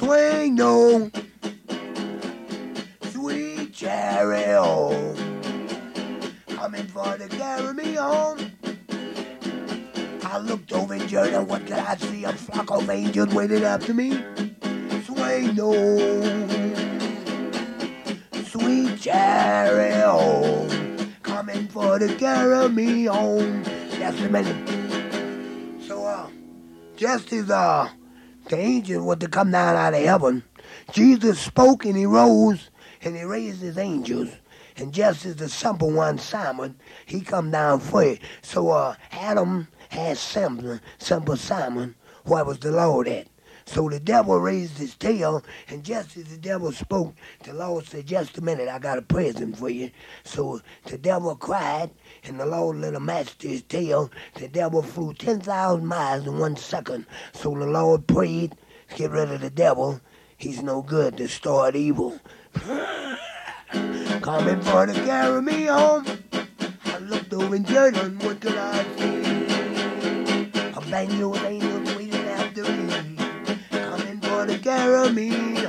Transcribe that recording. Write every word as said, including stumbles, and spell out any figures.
Swing no, sweet cherry home, coming for to carry me home. I looked over in Jordan, what did I see? A flock of angels waiting after me. Swing no, sweet cherry home, coming for to carry me home. Just a minute. So, uh, just as, uh, the angels were to come down out of heaven, Jesus spoke and he rose and he raised his angels. And just as the simple one, Simon, he come down for it. So uh, Adam had simple, simple Simon, where was the Lord at? So the devil raised his tail, and just as the devil spoke, the Lord said, just a minute, I got a present for you. So the devil cried, and the Lord let him match to his tail. The devil flew ten thousand miles in one second. So the Lord prayed, get rid of the devil. He's no good to start evil. Coming for to carry me home. I looked over in Jordan, what could I see? A band of angels waiting after me, coming for to carry me